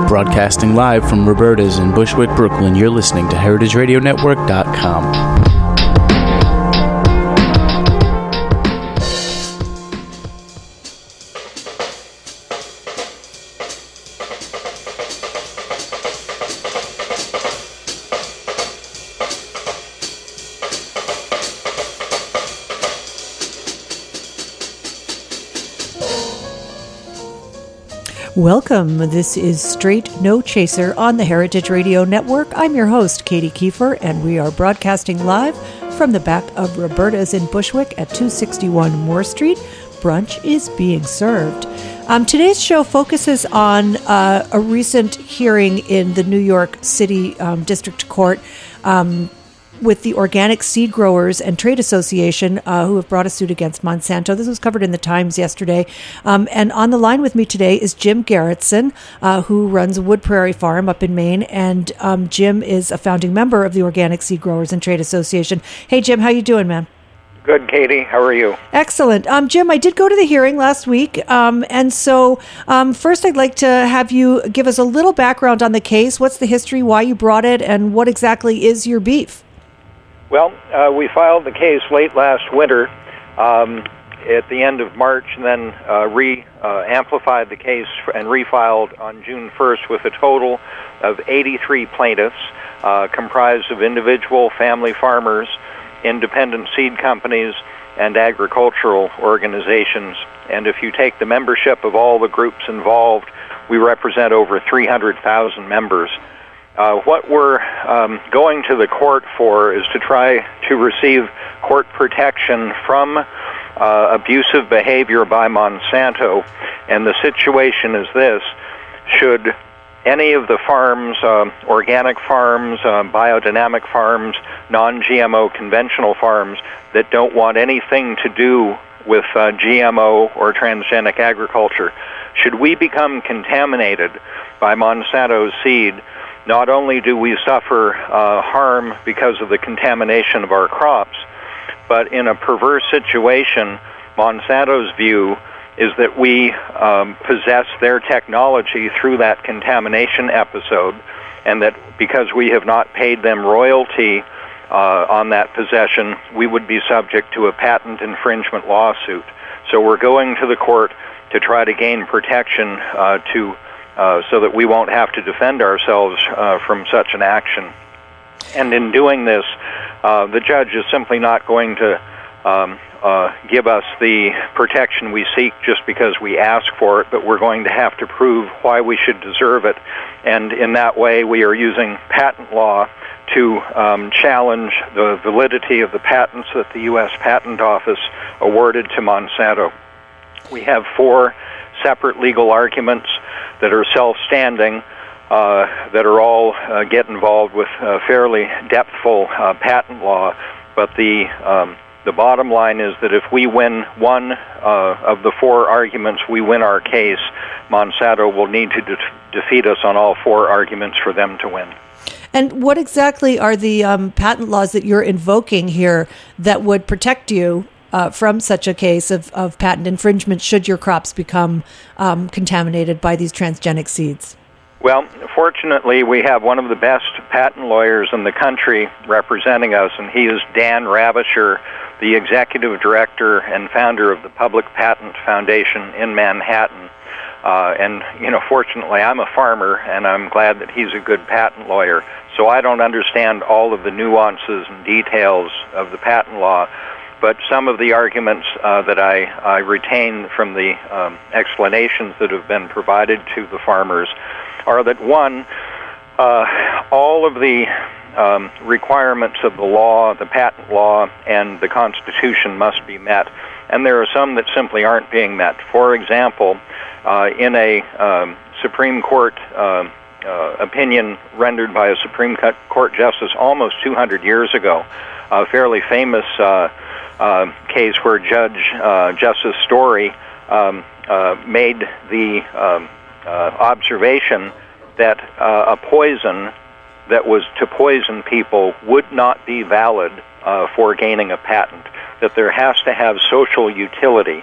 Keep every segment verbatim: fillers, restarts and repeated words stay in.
Broadcasting live from Roberta's in Bushwick, Brooklyn, you're listening to heritage radio network dot com. Welcome. This is Straight No Chaser on the Heritage Radio Network. I'm your host, Katie Kiefer, and we are broadcasting live from the back of Roberta's in Bushwick at two sixty-one Moore Street. Brunch is being served. Um, today's show focuses on uh, a recent hearing in the New York City um, District Court um, with the Organic Seed Growers and Trade Association, uh, who have brought a suit against Monsanto. This was covered in the Times yesterday. Um, and on the line with me today is Jim Garretson, uh, who runs Wood Prairie Farm up in Maine. And um, Jim is a founding member of the Organic Seed Growers and Trade Association. Hey, Jim, how you doing, man? Good, Katie. How are you? Excellent. Um, Jim, I did go to the hearing last week. Um, and so um, first I'd like to have you give us a little background on the case. What's the history, why you brought it, and what exactly is your beef? Well, uh, we filed the case late last winter um, at the end of March, and then uh, re-amplified uh, the case and refiled on June first with a total of eighty-three plaintiffs, uh, comprised of individual family farmers, independent seed companies, and agricultural organizations. And if you take the membership of all the groups involved, we represent over three hundred thousand members. Uh, what we're um, going to the court for is to try to receive court protection from uh, abusive behavior by Monsanto. And the situation is this: should any of the farms, uh, organic farms, uh, biodynamic farms, non-G M O conventional farms that don't want anything to do with uh, G M O or transgenic agriculture, should we become contaminated by Monsanto's seed, not only do we suffer uh, harm because of the contamination of our crops, but in a perverse situation, Monsanto's view is that we um, possess their technology through that contamination episode, and that because we have not paid them royalty uh, on that possession, we would be subject to a patent infringement lawsuit. So we're going to the court to try to gain protection uh, to Uh, so that we won't have to defend ourselves uh, from such an action. And in doing this, uh, the judge is simply not going to um, uh, give us the protection we seek just because we ask for it, but we're going to have to prove why we should deserve it. And in that way, we are using patent law to um, challenge the validity of the patents that the U S Patent Office awarded to Monsanto. We have four separate legal arguments that are self-standing, uh, that are all uh, get involved with uh, fairly depthful uh, patent law. But the um, the bottom line is that if we win one uh, of the four arguments, we win our case. Monsanto will need to de- defeat us on all four arguments for them to win. And what exactly are the um, patent laws that you're invoking here that would protect you Uh, from such a case of, of patent infringement should your crops become um, contaminated by these transgenic seeds? Well, fortunately, we have one of the best patent lawyers in the country representing us, and he is Dan Ravisher, the executive director and founder of the Public Patent Foundation in Manhattan. Uh, and, you know, fortunately, I'm a farmer, and I'm glad that he's a good patent lawyer. So I don't understand all of the nuances and details of the patent law. But some of the arguments uh, that I, I retain from the um, explanations that have been provided to the farmers are that, one, uh, all of the um, requirements of the law, the patent law, and the Constitution must be met. And there are some that simply aren't being met. For example, uh, in a um, Supreme Court uh, uh, opinion rendered by a Supreme Court justice almost two hundred years ago, a fairly famous uh, Uh, case where Judge uh, Justice Story um, uh, made the um, uh, observation that uh, a poison that was to poison people would not be valid uh, for gaining a patent, that there has to have social utility.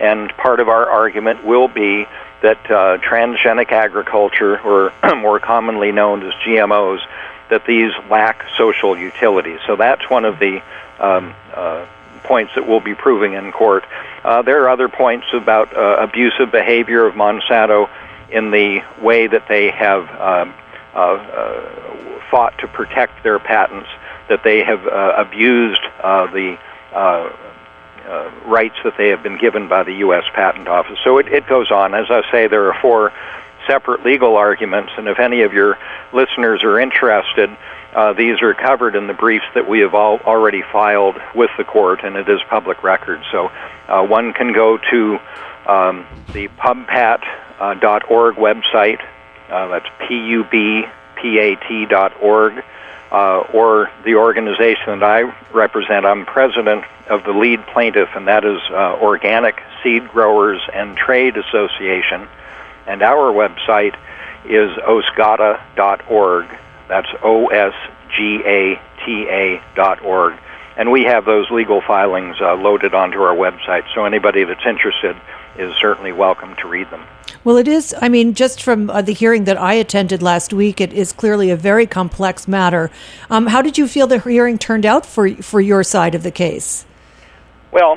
and part of our argument will be that uh, transgenic agriculture, or more commonly known as G M Os, that these lack social utility. So that's one of the um, uh, points that we'll be proving in court. Uh, there are other points about uh, abusive behavior of Monsanto in the way that they have um, uh, uh, fought to protect their patents, that they have uh, abused uh, the uh, uh, rights that they have been given by the U S Patent Office. So it, it goes on. As I say, there are four separate legal arguments, and if any of your listeners are interested, uh, these are covered in the briefs that we have all already filed with the court, and it is public record. So uh, one can go to um, the pubpat dot org website, uh, that's P U B P A T dot org, uh, or the organization that I represent. I'm president of the lead plaintiff, and that is uh, Organic Seed Growers and Trade Association. And our website is osgata dot org. That's O S G A T A dot org. And we have those legal filings uh, loaded onto our website, so anybody that's interested is certainly welcome to read them. Well, it is, I mean, just from uh, the hearing that I attended last week, it is clearly a very complex matter. Um, how did you feel the hearing turned out for for your side of the case? Well,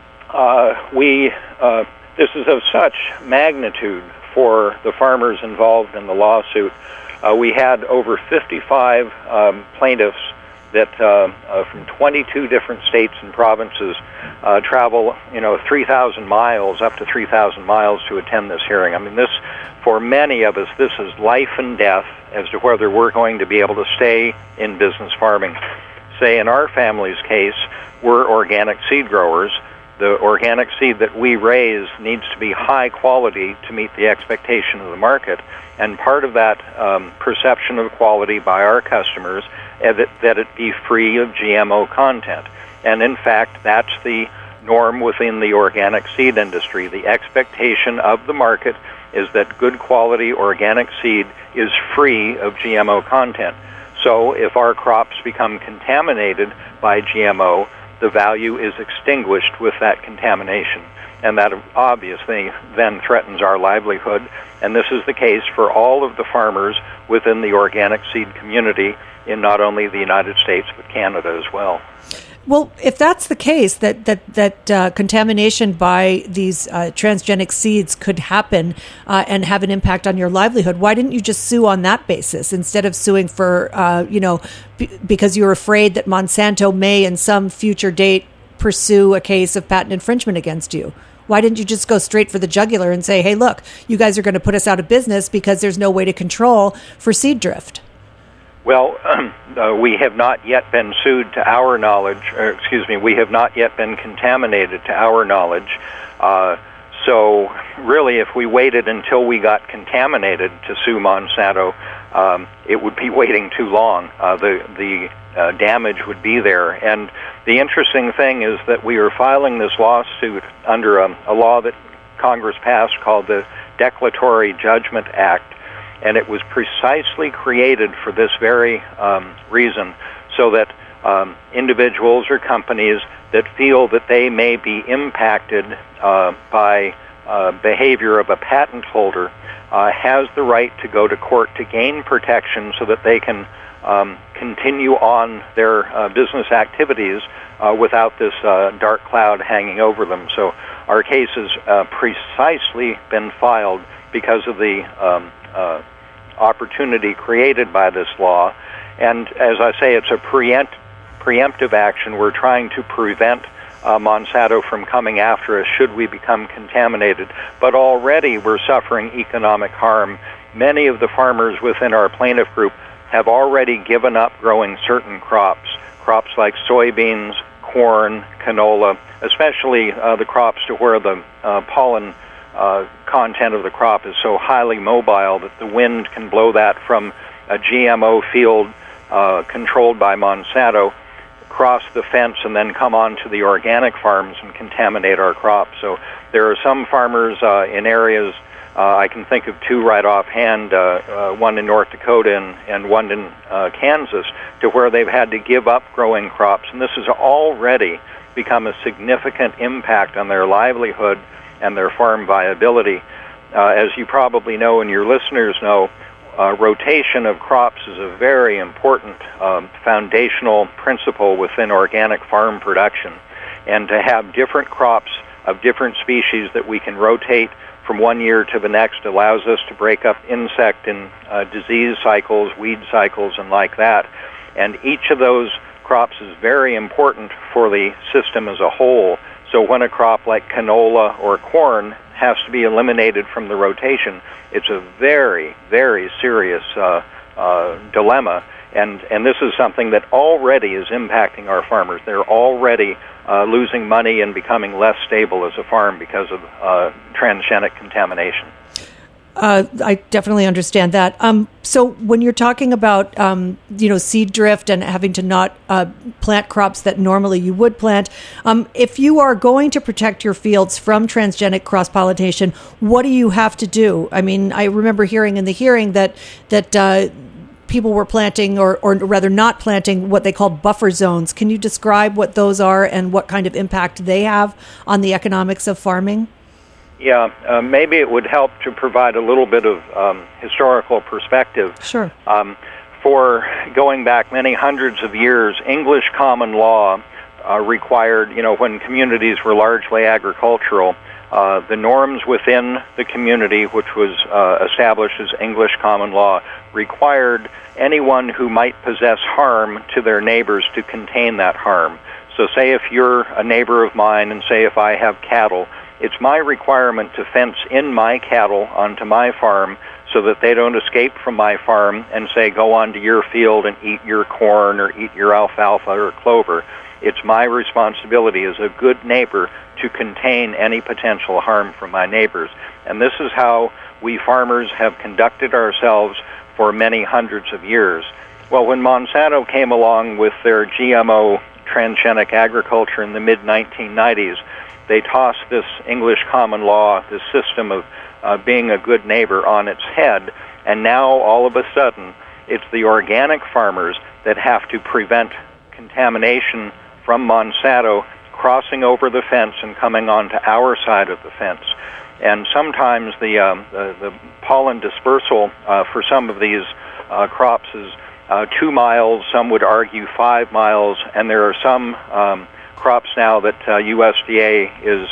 uh, we uh, this is of such magnitude for the farmers involved in the lawsuit. Uh, we had over fifty-five um, plaintiffs that uh, uh, from twenty-two different states and provinces uh, travel, you know, three thousand miles, up to three thousand miles to attend this hearing. I mean, this, for many of us, this is life and death as to whether we're going to be able to stay in business farming. Say, in our family's case, we're organic seed growers. The organic seed that we raise needs to be high quality to meet the expectation of the market. And part of that um, perception of quality by our customers is that, that it be free of G M O content. And in fact, that's the norm within the organic seed industry. The expectation of the market is that good quality organic seed is free of G M O content. So if our crops become contaminated by G M O, the value is extinguished with that contamination. And that obviously then threatens our livelihood. And this is the case for all of the farmers within the organic seed community in not only the United States, but Canada as well. Well, if that's the case, that that that uh, contamination by these uh, transgenic seeds could happen uh, and have an impact on your livelihood, why didn't you just sue on that basis instead of suing for, uh, you know, b- because you're afraid that Monsanto may, in some future date, pursue a case of patent infringement against you? Why didn't you just go straight for the jugular and say, hey, look, you guys are going to put us out of business because there's no way to control for seed drift? Well, um, uh, we have not yet been sued to our knowledge, or excuse me, we have not yet been contaminated to our knowledge. Uh, so really, if we waited until we got contaminated to sue Monsanto, um, it would be waiting too long. Uh, the the uh, damage would be there. And the interesting thing is that we are filing this lawsuit under a, a law that Congress passed called the Declaratory Judgment Act. And it was precisely created for this very um, reason, so that um, individuals or companies that feel that they may be impacted uh, by uh, behavior of a patent holder uh, has the right to go to court to gain protection so that they can um, continue on their uh, business activities uh, without this uh, dark cloud hanging over them. So our case has uh, precisely been filed because of the um, uh, opportunity created by this law. And as I say, it's a preempt, preemptive action. We're trying to prevent uh, Monsanto from coming after us should we become contaminated. But already we're suffering economic harm. Many of the farmers within our plaintiff group have already given up growing certain crops, crops like soybeans, corn, canola, especially uh, the crops to where the uh, pollen Uh, content of the crop is so highly mobile that the wind can blow that from a G M O field uh, controlled by Monsanto across the fence and then come on to the organic farms and contaminate our crops. So there are some farmers uh, in areas, uh, I can think of two right offhand, uh, uh, one in North Dakota and, and one in uh, Kansas, to where they've had to give up growing crops. And this has already become a significant impact on their livelihood and their farm viability. Uh, as you probably know and your listeners know, uh, rotation of crops is a very important um, foundational principle within organic farm production. And to have different crops of different species that we can rotate from one year to the next allows us to break up insect and uh, disease cycles, weed cycles, and like that. And each of those crops is very important for the system as a whole. So when a crop like canola or corn has to be eliminated from the rotation, it's a very, very serious uh, uh, dilemma. And, and this is something that already is impacting our farmers. They're already uh, losing money and becoming less stable as a farm because of uh, transgenic contamination. Uh, I definitely understand that. Um, so when you're talking about, um, you know, seed drift and having to not uh, plant crops that normally you would plant, um, if you are going to protect your fields from transgenic cross-pollination, what do you have to do? I mean, I remember hearing in the hearing that that uh, people were planting, or, or rather not planting, what they called buffer zones. Can you describe what those are and what kind of impact they have on the economics of farming? Yeah, uh, maybe it would help to provide a little bit of um, historical perspective. Sure. Um, for going back many hundreds of years, English common law uh, required, you know, when communities were largely agricultural, uh, the norms within the community, which was uh, established as English common law, required anyone who might possess harm to their neighbors to contain that harm. So say if you're a neighbor of mine and say if I have cattle, it's my requirement to fence in my cattle onto my farm so that they don't escape from my farm and say, go onto your field and eat your corn or eat your alfalfa or clover. It's my responsibility as a good neighbor to contain any potential harm from my neighbors. And this is how we farmers have conducted ourselves for many hundreds of years. Well, when Monsanto came along with their G M O transgenic agriculture in the mid nineteen nineties, they tossed this English common law, this system of uh, being a good neighbor, on its head, and now all of a sudden it's the organic farmers that have to prevent contamination from Monsanto crossing over the fence and coming onto our side of the fence. And sometimes the, um, the, the pollen dispersal uh, for some of these uh, crops is uh, two miles, some would argue five miles, and there are some um, crops now that uh, U S D A is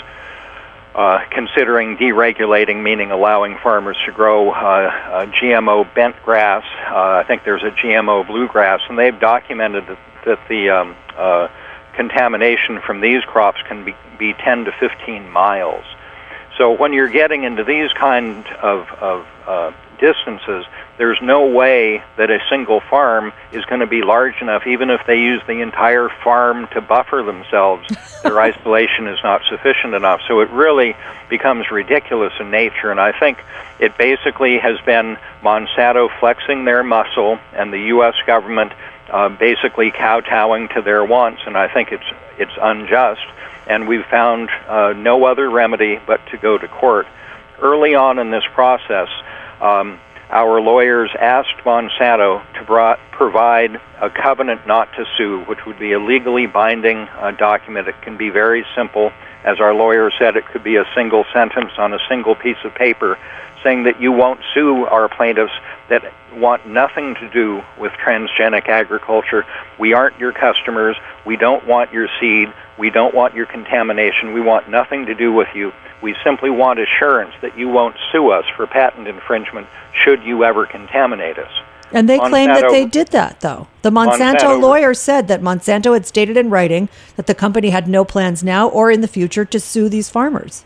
uh, considering deregulating, meaning allowing farmers to grow uh, uh, G M O bent grass. Uh, I think there's a G M O bluegrass, and they've documented that, that the um, uh, contamination from these crops can be, be ten to fifteen miles. So when you're getting into these kind of, of uh, distances, there's no way that a single farm is going to be large enough, even if they use the entire farm to buffer themselves. Their isolation is not sufficient enough. So it really becomes ridiculous in nature, and I think it basically has been Monsanto flexing their muscle and the U S government uh, basically kowtowing to their wants, and I think it's it's unjust. And we've found uh, no other remedy but to go to court. Early on in this process, um, our lawyers asked Monsanto to bro- provide a covenant not to sue, which would be a legally binding uh, document. It can be very simple. As our lawyer said, it could be a single sentence on a single piece of paper saying that you won't sue our plaintiffs that want nothing to do with transgenic agriculture. We aren't your customers. We don't want your seed. We don't want your contamination. We want nothing to do with you. We simply want assurance that you won't sue us for patent infringement should you ever contaminate us. And they Monsanto, claim that they did that, though. The Monsanto, Monsanto lawyer said that Monsanto had stated in writing that the company had no plans now or in the future to sue these farmers.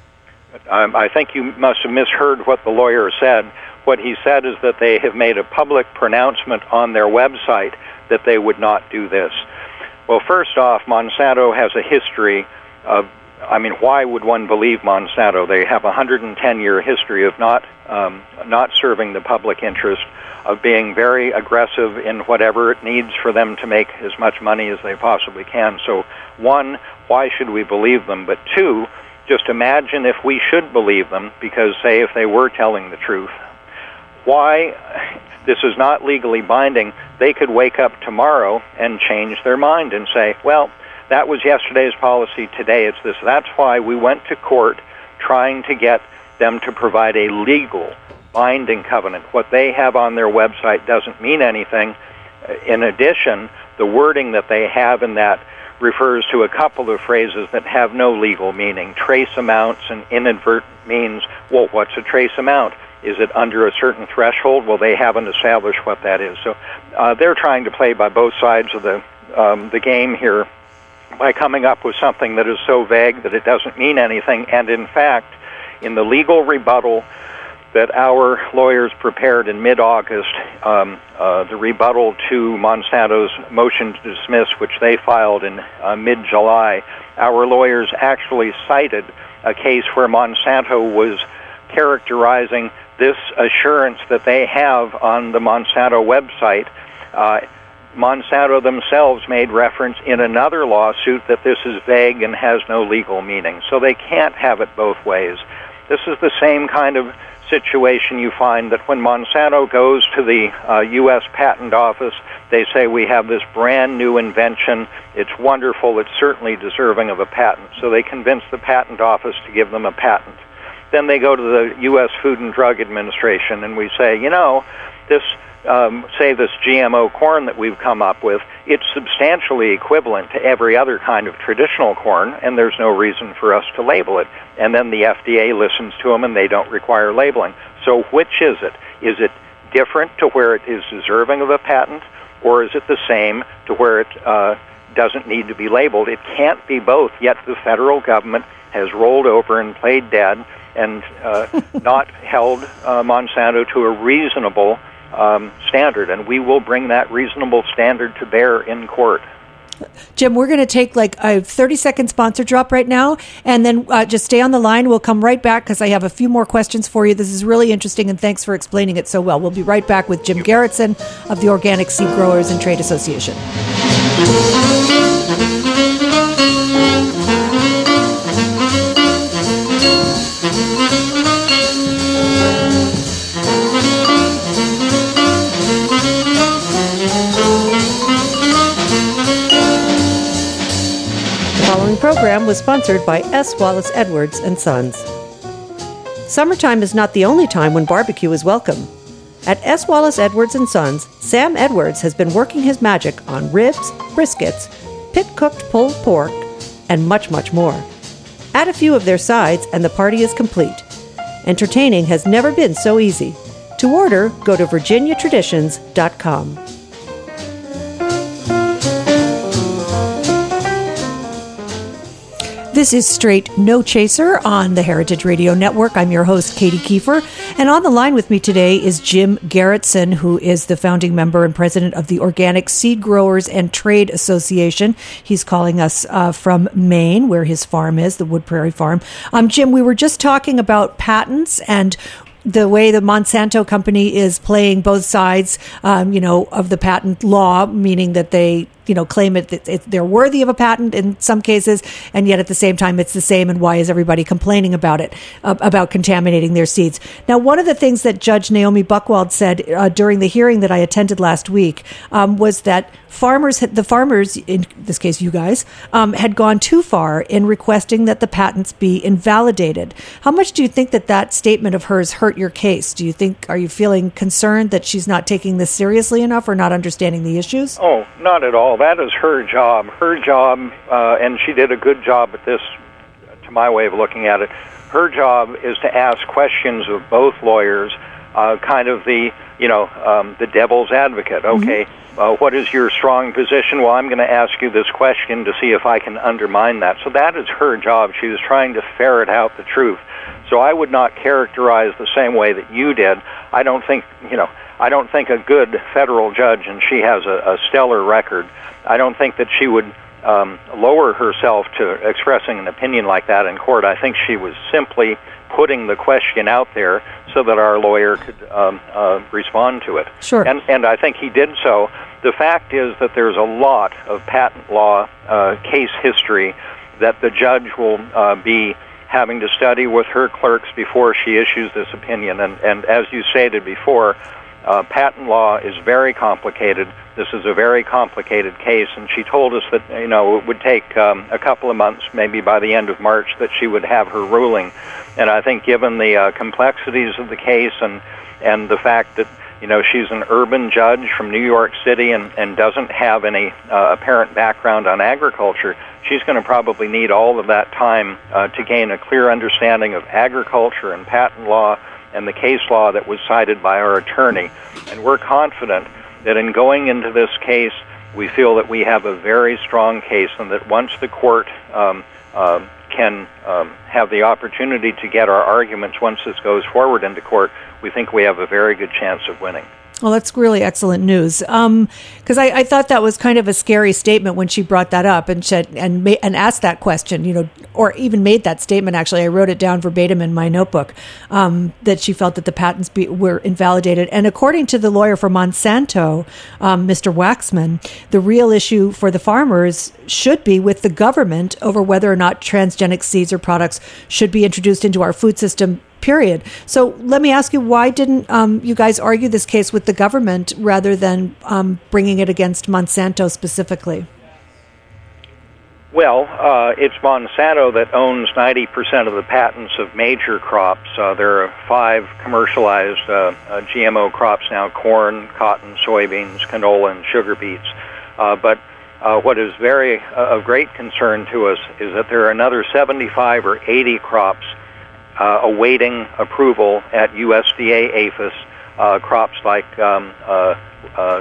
Um, I think you must have misheard what the lawyer said. What he said is that they have made a public pronouncement on their website that they would not do this. Well, first off, Monsanto has a history of, I mean, why would one believe Monsanto? They have a one hundred ten year history of not um, not serving the public interest, of being very aggressive in whatever it needs for them to make as much money as they possibly can. So, one, why should we believe them? But two, just imagine if we should believe them, because, say, if they were telling the truth, why, this is not legally binding, they could wake up tomorrow and change their mind and say, well, that was yesterday's policy, today it's this. That's why we went to court trying to get them to provide a legal, binding covenant. What they have on their website doesn't mean anything. In addition, the wording that they have in that refers to a couple of phrases that have no legal meaning. Trace amounts and inadvertent means. Well, what's a trace amount? Is it under a certain threshold? Well, they haven't established what that is. So uh, they're trying to play by both sides of the um, the game here by coming up with something that is so vague that it doesn't mean anything. And in fact, in the legal rebuttal that our lawyers prepared in mid-August, um, uh, the rebuttal to Monsanto's motion to dismiss, which they filed in uh, mid-July, our lawyers actually cited a case where Monsanto was characterizing this assurance that they have on the Monsanto website. Uh, Monsanto themselves made reference in another lawsuit that this is vague and has no legal meaning. So they can't have it both ways. This is the same kind of situation you find that when Monsanto goes to the uh, U S Patent Office, they say, we have this brand new invention. It's wonderful. It's certainly deserving of a patent. So they convince the Patent Office to give them a patent. Then they go to the U S Food and Drug Administration, and we say, you know, this, um, say this G M O corn that we've come up with, it's substantially equivalent to every other kind of traditional corn, and there's no reason for us to label it. And then the F D A listens to them, and they don't require labeling. So which is it? Is it different to where it is deserving of a patent, or is it the same to where it uh, doesn't need to be labeled? It can't be both, yet the federal government has rolled over and played dead and uh, not held uh, Monsanto to a reasonable um, standard, and we will bring that reasonable standard to bear in court. Jim, we're going to take like a thirty-second sponsor drop right now, and then uh, just stay on the line. We'll come right back because I have a few more questions for you. This is really interesting, and thanks for explaining it so well. We'll be right back with Jim Garretson of the Organic Seed Growers and Trade Association. The following program was sponsored by S. Wallace Edwards and Sons. Summertime is not the only time when barbecue is welcome. At S. Wallace Edwards and Sons, Sam Edwards has been working his magic on ribs, briskets, pit-cooked pulled pork, and much, much more. Add a few of their sides and the party is complete. Entertaining has never been so easy. To order, go to virginia traditions dot com. This is Straight No Chaser on the Heritage Radio Network. I'm your host, Katie Kiefer. And on the line with me today is Jim Garretson, who is the founding member and president of the Organic Seed Growers and Trade Association. He's calling us uh, from Maine, where his farm is, the Wood Prairie Farm. Um, Jim, we were just talking about patents and the way the Monsanto company is playing both sides, um, you know, of the patent law, meaning that they, you know, claim it, it, it they're worthy of a patent in some cases, and yet at the same time it's the same. And why is everybody complaining about it, uh, about contaminating their seeds? Now, one of the things that Judge Naomi Buchwald said uh, during the hearing that I attended last week um, was that farmers, had, the farmers, in this case you guys, um, had gone too far in requesting that the patents be invalidated. How much do you think that that statement of hers hurt your case? Do you think, are you feeling concerned that she's not taking this seriously enough or not understanding the issues? Oh, not at all. That is her job. Her job, uh, and she did a good job at this, to my way of looking at it. Her job is to ask questions of both lawyers, uh, kind of the, you know, um, the devil's advocate. Okay, mm-hmm. uh, what is your strong position? Well, I'm going to ask you this question to see if I can undermine that. So that is her job. She was trying to ferret out the truth. So I would not characterize the same way that you did. I don't think, you know, I don't think a good federal judge, and she has a, a stellar record, I don't think that she would um, lower herself to expressing an opinion like that in court. I think she was simply putting the question out there so that our lawyer could um, uh, respond to it. Sure. And, and I think he did so. The fact is that there's a lot of patent law uh, case history that the judge will uh, be having to study with her clerks before she issues this opinion. And, and as you stated before, uh, patent law is very complicated. This is a very complicated case, and she told us that, you know, it would take um, a couple of months, maybe by the end of March, that she would have her ruling. And I think given the uh, complexities of the case and and the fact that, you know, she's an urban judge from New York City and, and doesn't have any uh, apparent background on agriculture, she's going to probably need all of that time uh, to gain a clear understanding of agriculture and patent law and the case law that was cited by our attorney. And we're confident that in going into this case, we feel that we have a very strong case, and that once the court um, uh, can um, have the opportunity to get our arguments once this goes forward into court, we think we have a very good chance of winning. Well, that's really excellent news. Um, because I, I thought that was kind of a scary statement when she brought that up and said, and ma- and asked that question, you know, or even made that statement. Actually, I wrote it down verbatim in my notebook, um, that she felt that the patents be, were invalidated. And according to the lawyer for Monsanto, um, Mister Waxman, the real issue for the farmers should be with the government over whether or not transgenic seeds or products should be introduced into our food system, period. So let me ask you, why didn't um, you guys argue this case with the government rather than um, bringing it against Monsanto specifically? Well, uh, it's Monsanto that owns ninety percent of the patents of major crops. Uh, there are five commercialized uh, uh, G M O crops now: corn, cotton, soybeans, canola, and sugar beets. Uh, but uh, what is very uh, of great concern to us is that there are another seventy-five or eighty crops Uh, awaiting approval at U S D A APHIS, uh, crops like um, uh, uh,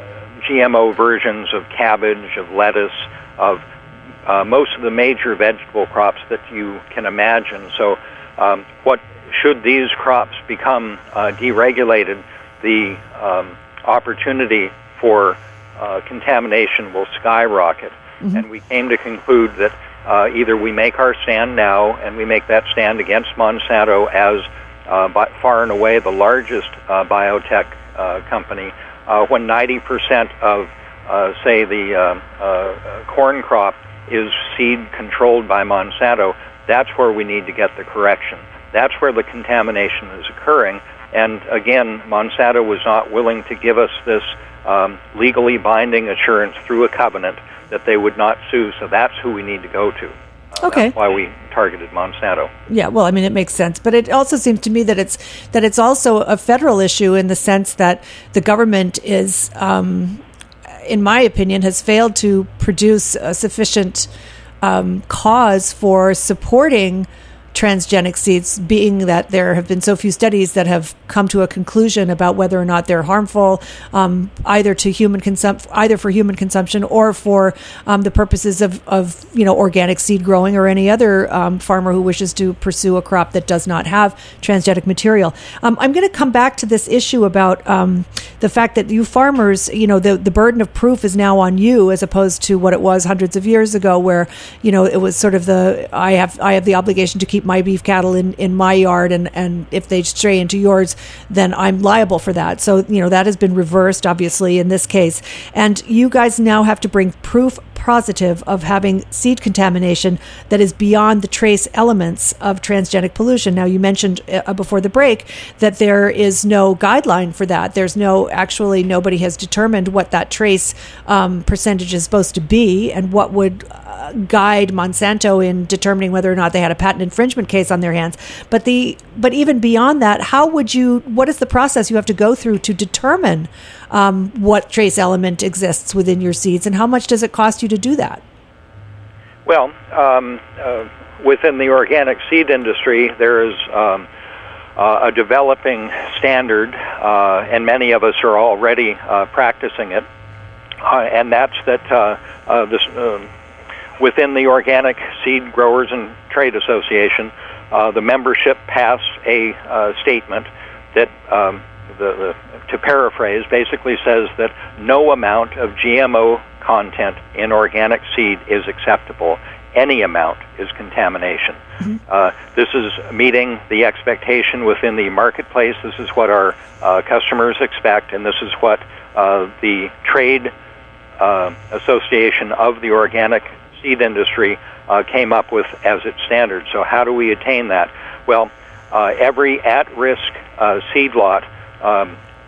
G M O versions of cabbage, of lettuce, of uh, most of the major vegetable crops that you can imagine. So um, what should these crops become uh, deregulated, the um, opportunity for uh, contamination will skyrocket. Mm-hmm. And we came to conclude that Uh, either we make our stand now, and we make that stand against Monsanto as uh, by far and away the largest uh, biotech uh, company, uh, when ninety percent of, uh, say, the uh, uh, corn crop is seed controlled by Monsanto. That's where we need to get the correction. That's where the contamination is occurring. And again, Monsanto was not willing to give us this um, legally binding assurance through a covenant that they would not sue, so that's who we need to go to. Uh, okay. That's why we targeted Monsanto. Yeah, well, I mean, it makes sense, but it also seems to me that it's that it's also a federal issue in the sense that the government is, um, in my opinion, has failed to produce a sufficient um, cause for supporting transgenic seeds, being that there have been so few studies that have come to a conclusion about whether or not they're harmful, um, either to human consum- either for human consumption or for um, the purposes of, of you know organic seed growing or any other um, farmer who wishes to pursue a crop that does not have transgenic material. Um, I'm going to come back to this issue about um, the fact that you farmers, you know, the the burden of proof is now on you as opposed to what it was hundreds of years ago, where you know it was sort of the I have I have the obligation to keep my beef cattle in, in my yard, and, and if they stray into yours, then I'm liable for that. So, you know, that has been reversed, obviously, in this case. And you guys now have to bring proof positive of having seed contamination that is beyond the trace elements of transgenic pollution. Now, you mentioned uh, before the break that there is no guideline for that. There's no, actually, nobody has determined what that trace um, percentage is supposed to be and what would uh, guide Monsanto in determining whether or not they had a patent infringement case on their hands. But the but even beyond that, how would you, what is the process you have to go through to determine um, what trace element exists within your seeds, and how much does it cost you to do that? Well, um, uh, within the organic seed industry, there is um, uh, a developing standard, uh, and many of us are already uh, practicing it, uh, and that's that uh, uh, this, uh, within the Organic Seed Growers and Trade Association, uh, the membership passed a uh, statement that, um, the, the, to paraphrase, basically says that no amount of G M O content in organic seed is acceptable. Any amount is contamination. Mm-hmm. Uh, this is meeting the expectation within the marketplace. This is what our uh, customers expect, and this is what uh, the Trade uh, Association of the Organic Seed Industry uh, came up with as its standard. So how do we attain that? Well, uh, every at-risk uh, seed lot um,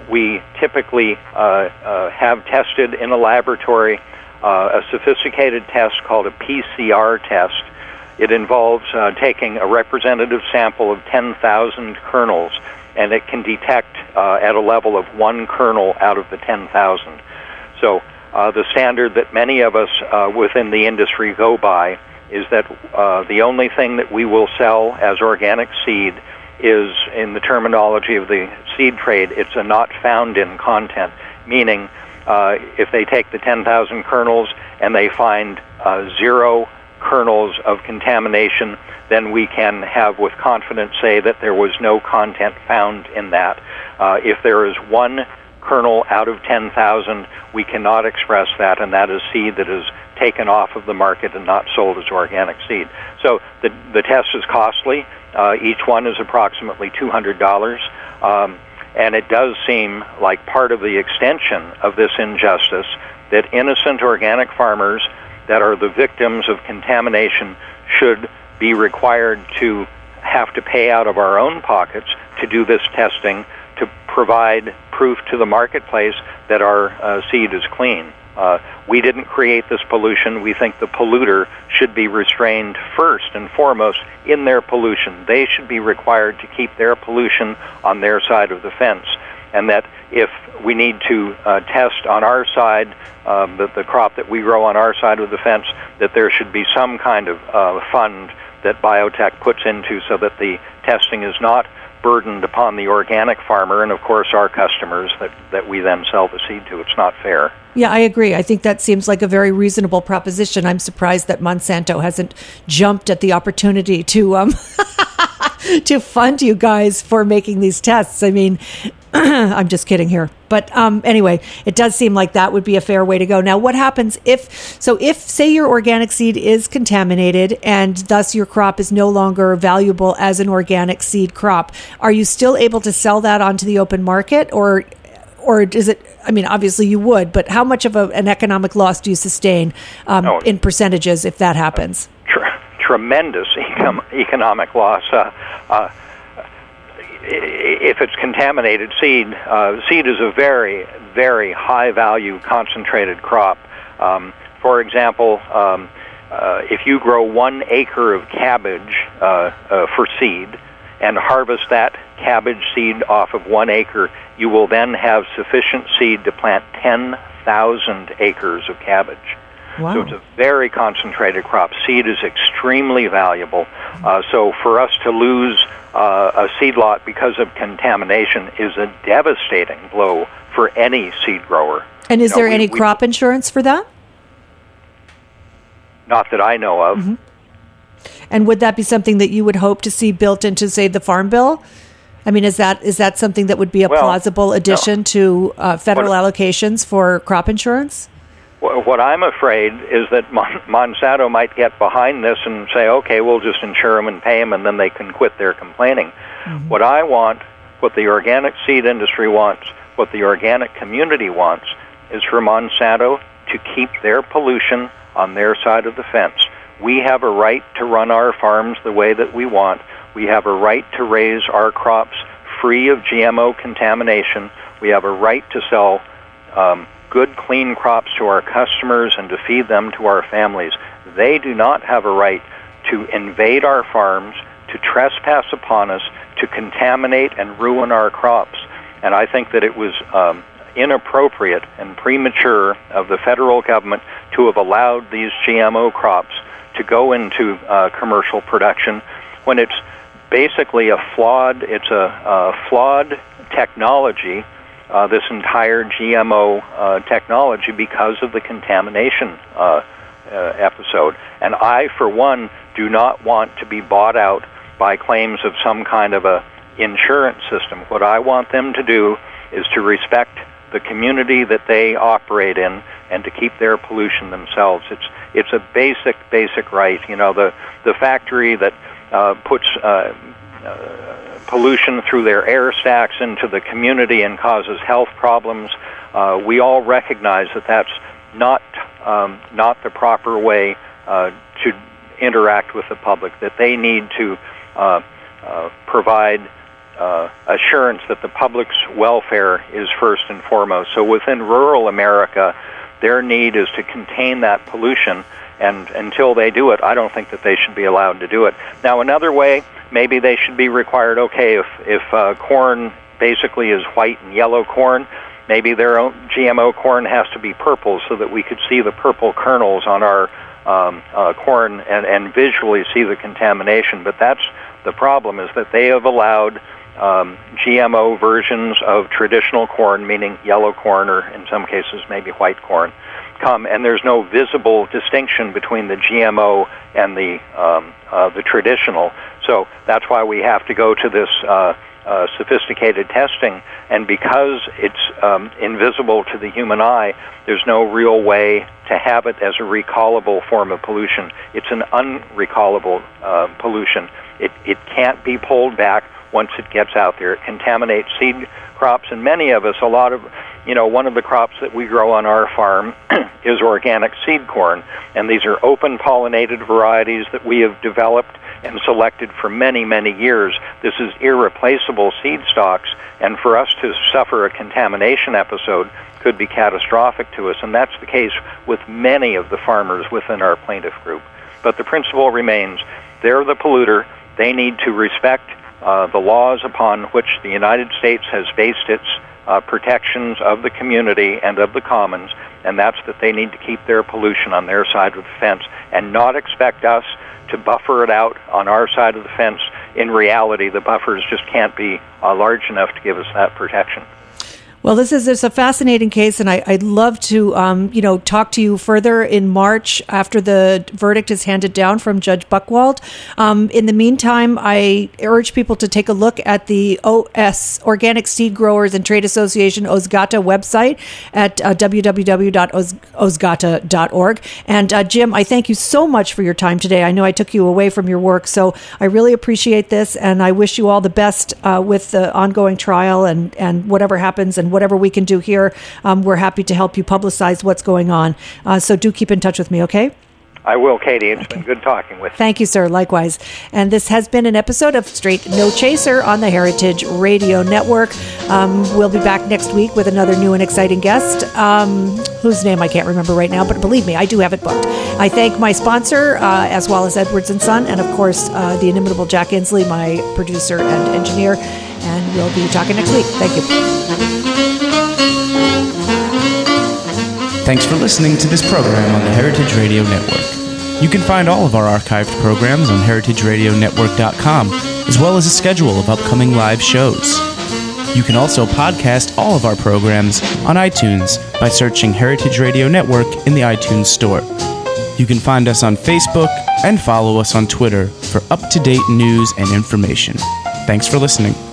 we typically uh, uh, have tested in a laboratory uh, a sophisticated test called a P C R test. It involves uh, taking a representative sample of ten thousand kernels, and it can detect uh, at a level of one kernel out of the ten thousand. So uh, the standard that many of us uh, within the industry go by is that uh, the only thing that we will sell as organic seed is, in the terminology of the seed trade, it's a not found in content, meaning uh, if they take the ten thousand kernels and they find uh, zero kernels of contamination, then we can have with confidence say that there was no content found in that. Uh, if there is one kernel out of ten thousand, we cannot express that, and that is seed that is taken off of the market and not sold as organic seed. So the the test is costly. Uh, each one is approximately two hundred dollars, um, and it does seem like part of the extension of this injustice that innocent organic farmers that are the victims of contamination should be required to have to pay out of our own pockets to do this testing to provide proof to the marketplace that our uh, seed is clean. Uh, we didn't create this pollution. We think the polluter should be restrained first and foremost in their pollution. They should be required to keep their pollution on their side of the fence. And that if we need to uh, test on our side, uh, the, the crop that we grow on our side of the fence, that there should be some kind of uh, fund that biotech puts into so that the testing is not burdened upon the organic farmer and, of course, our customers that, that we then sell the seed to. It's not fair. Yeah, I agree. I think that seems like a very reasonable proposition. I'm surprised that Monsanto hasn't jumped at the opportunity to um, to fund you guys for making these tests. I mean, I'm just kidding here. But um, anyway, it does seem like that would be a fair way to go. Now, what happens if, so if, say, your organic seed is contaminated and thus your crop is no longer valuable as an organic seed crop, are you still able to sell that onto the open market? Or or is it, I mean, obviously you would, but how much of a, an economic loss do you sustain um, no, in percentages if that happens? Tr- tremendous econ- economic loss. Uh, uh, If it's contaminated seed, uh, seed is a very, very high-value concentrated crop. Um, for example, um, uh, if you grow one acre of cabbage uh, uh, for seed and harvest that cabbage seed off of one acre, you will then have sufficient seed to plant ten thousand acres of cabbage. Wow. So it's a very concentrated crop. Seed is extremely valuable. Uh, so for us to lose uh, a seed lot because of contamination is a devastating blow for any seed grower. And is you know, there we, any we, crop insurance for that? Not that I know of. Mm-hmm. And would that be something that you would hope to see built into, say, the Farm Bill? I mean, is that is that something that would be a well, plausible addition no. to uh, federal what, allocations for crop insurance? What I'm afraid is that Mon- Monsanto might get behind this and say, okay, we'll just insure them and pay them, and then they can quit their complaining. Mm-hmm. What I want, what the organic seed industry wants, what the organic community wants, is for Monsanto to keep their pollution on their side of the fence. We have a right to run our farms the way that we want. We have a right to raise our crops free of G M O contamination. We have a right to sell um, good, clean crops to our customers and to feed them to our families. They do not have a right to invade our farms, to trespass upon us, to contaminate and ruin our crops. And I think that it was um, inappropriate and premature of the federal government to have allowed these G M O crops to go into uh, commercial production when it's basically a flawed, it's a, a flawed technology, uh, this entire G M O uh, technology, because of the contamination uh, uh, episode. And I, for one, do not want to be bought out by claims of some kind of a insurance system. What I want them to do is to respect the community that they operate in and to keep their pollution themselves. It's it's a basic, basic right. You know, the, the factory that uh, puts uh, uh, pollution through their air stacks into the community and causes health problems, uh, we all recognize that that's not, um, not the proper way uh, to interact with the public, that they need to uh, uh, provide uh, assurance that the public's welfare is first and foremost. So within rural America, their need is to contain that pollution, and until they do it, I don't think that they should be allowed to do it. Now, another way, maybe they should be required, okay, if, if uh, corn basically is white and yellow corn, maybe their own G M O corn has to be purple so that we could see the purple kernels on our um, uh, corn and, and visually see the contamination. But that's the problem, is that they have allowed um, G M O versions of traditional corn, meaning yellow corn or in some cases maybe white corn, come, and there's no visible distinction between the G M O and the um, uh, the traditional. So that's why we have to go to this uh, uh, sophisticated testing, and because it's um, invisible to the human eye, there's no real way to have it as a recallable form of pollution. It's an unrecallable uh, pollution. It, it can't be pulled back once it gets out there. It contaminates seed crops, and many of us, a lot of, you know, one of the crops that we grow on our farm is organic seed corn, and these are open pollinated varieties that we have developed and selected for many, many years. This is irreplaceable seed stocks, and for us to suffer a contamination episode could be catastrophic to us, and that's the case with many of the farmers within our plaintiff group. But the principle remains, they're the polluter. They need to respect uh, the laws upon which the United States has based its uh, protections of the community and of the commons, and that's that they need to keep their pollution on their side of the fence and not expect us to buffer it out on our side of the fence. In reality, the buffers just can't be uh, large enough to give us that protection. Well, this is it's a fascinating case, and I, I'd love to, um, you know, talk to you further in March after the verdict is handed down from Judge Buchwald. Um, in the meantime, I urge people to take a look at the O S, Organic Seed Growers and Trade Association, OSGATA website at uh, w w w dot osgata dot org. And uh, Jim, I thank you so much for your time today. I know I took you away from your work, so I really appreciate this, and I wish you all the best uh, with the ongoing trial and, and whatever happens, and whatever we can do here, um, we're happy to help you publicize what's going on. Uh, so do keep in touch with me, okay? I will, Katie. It's okay. been good talking with you. Thank you, sir. Likewise. And this has been an episode of Straight No Chaser on the Heritage Radio Network. Um, we'll be back next week with another new and exciting guest, um, whose name I can't remember right now, but believe me, I do have it booked. I thank my sponsor, uh, as well as Edwards and Son, and of course, uh, the inimitable Jack Inslee, my producer and engineer. And we'll be talking next week. Thank you. Thanks for listening to this program on the Heritage Radio Network. You can find all of our archived programs on heritage radio network dot com, as well as a schedule of upcoming live shows. You can also podcast all of our programs on iTunes by searching Heritage Radio Network in the iTunes Store. You can find us on Facebook and follow us on Twitter for up-to-date news and information. Thanks for listening.